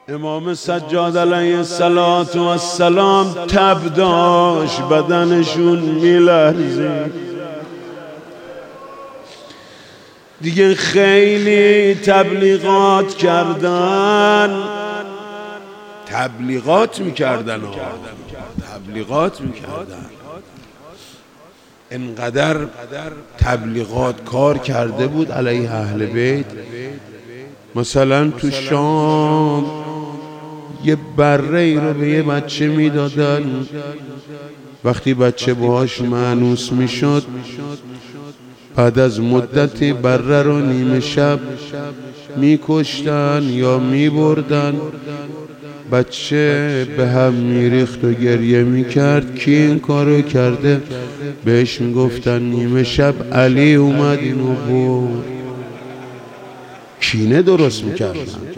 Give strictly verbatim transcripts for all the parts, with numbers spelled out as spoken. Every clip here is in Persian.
امام سجاد علیه السلام تب داشت، بدنشون میلرزید. دیگه خیلی تبلیغات کردن تبلیغات میکردن تبلیغات میکردن انقدر تبلیغات کار کرده بود علیه اهل بیت. مثلا تو شام یه بره ای رو به یه بچه میدادن، وقتی بچه باهاش مانوس میشد بعد از مدتی بره رو نیمه شب میکشتن یا میبردن. بچه به هم میریخت و گریه میکرد. کی این کارو کرده؟ بهش میگفتن نیمه شب علی اومد اینو برد. کینه درست میکردن،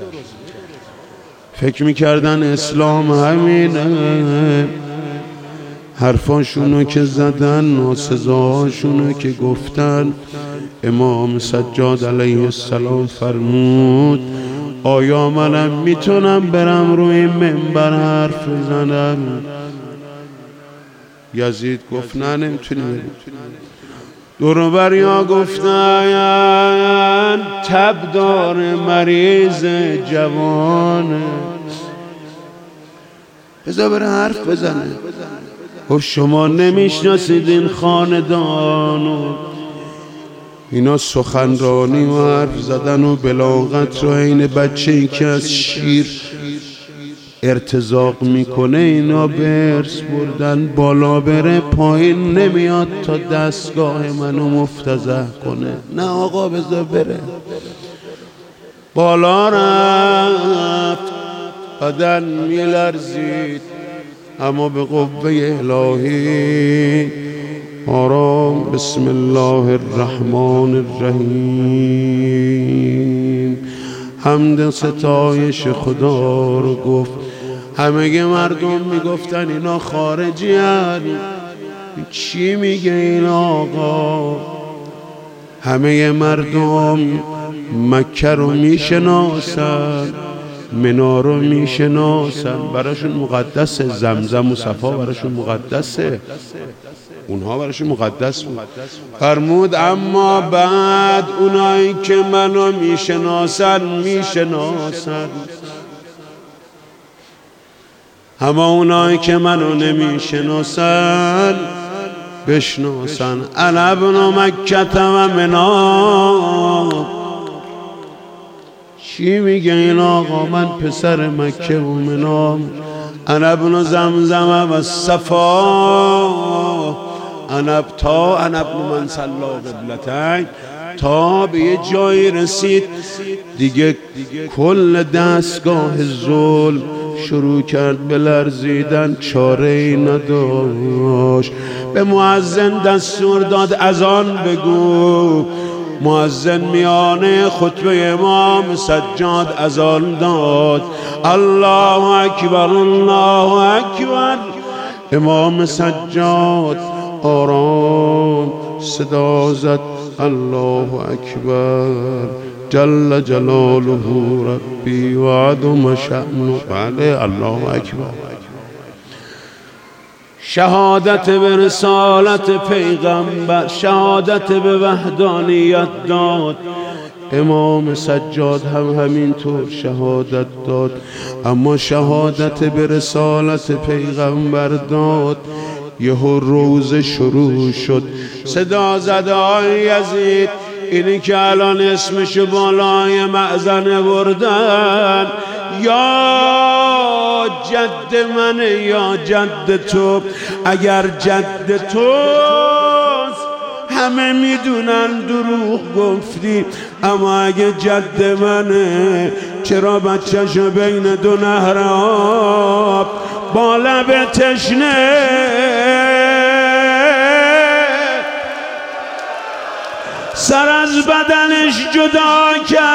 فکر میکردن اسلام همینه. حرفاشونو که زدن، ناسزاهاشونو که گفتن. امام سجاد علیه السلام فرمود آیا منم میتونم برم روی منبر حرف بزنم؟ یزید گفت نه نمیتونی بری. دوروبریا گفتن تب داره، مریض جوانه، بذار بره حرف بزنه. گفت شما نمیشناسید این خاندانو، اینا سخنرانی و حرف زدن و بلاغت رو عین بچه ای که از شیر ارتزاق میکنه اینا به ارث بردن. بالا بره پایین نمیاد تا دستگاه منو مفتضح کنه. نه آقا بذار بره. بالا رفت، بدن میلرزید اما به قوه الهی آرام. بسم الله الرحمن الرحیم. حمد ستایش خدا رو گفت. همه مردم میگفتن اینا خارجی هن. چی میگه این آقا؟ همه مردم مکه رو میشناسن، منا رو میشناسن، براشون مقدسه. زمزم و صفا براشون مقدسه، اونها براشون مقدس بود. فرمود اما بعد اونایی که منو میشناسن میشناسن، اما اونایی که منو نمیشناسن بشناسن. انا ابن مکه و منا. چی میگه این آقا؟ من پسر مکه و منا. انا ابن زمزم و صفا. انا تا انا ابن من صلی قبلتین. تا به یه جایی رسید دیگه کل دستگاه ظلم شروع کرد به لرزیدن، چاره ای نداشت. به مؤذن دستور داد اذان بگو. مؤذن میانه خطبه امام سجاد اذان داد. الله اکبر الله اکبر. امام سجاد آرام صدا زد الله اکبر جل جلاله ربی و عظم شأنه. بله الله اکبر. شهادت به رسالت پیغمبر، شهادت به وحدانیت داد. امام سجاد هم همینطور شهادت داد، اما شهادت به رسالت پیغمبر داد. یهو روز شروع شد. صدا زد آی یزید، اینی که الان اسمشو بالای مأذن بردن، یا جد منه یا جد تو. اگر جد توست همه میدونن دروغ گفتی، اما اگه جد منه چرا بچه‌شو بین دو نهر آب با لب تشنه سر از بدنش جدا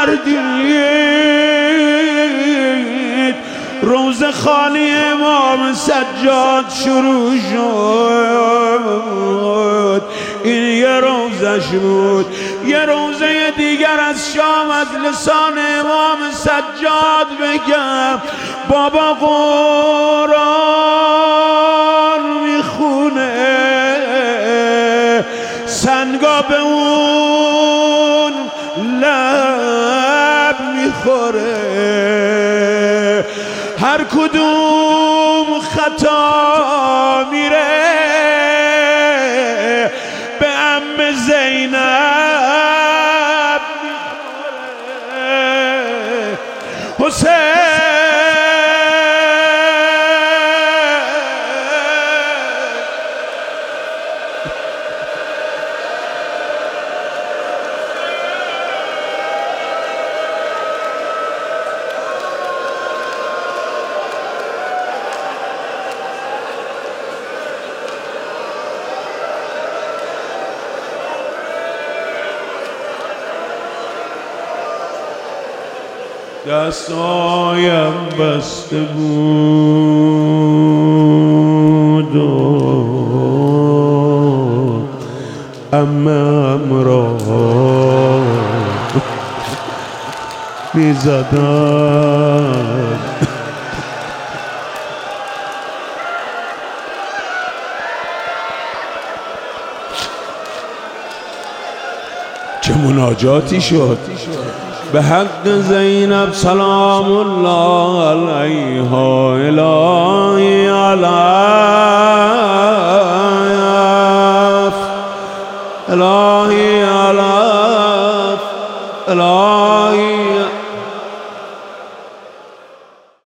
کردید؟ روز خالی امام سجاد شروع شد. این یه روزش بود. یه روزه دیگر از شام از لسان امام سجاد بگم بابا قرآن میخونه، سنگا به اون لب میخوره، هر کدوم خطا میره به عم زینب میخوره. حسین دستایم بسته بود و عمم را میزدن. چه مناجاتی شد به حق زینب سلام الله علیها الهی علی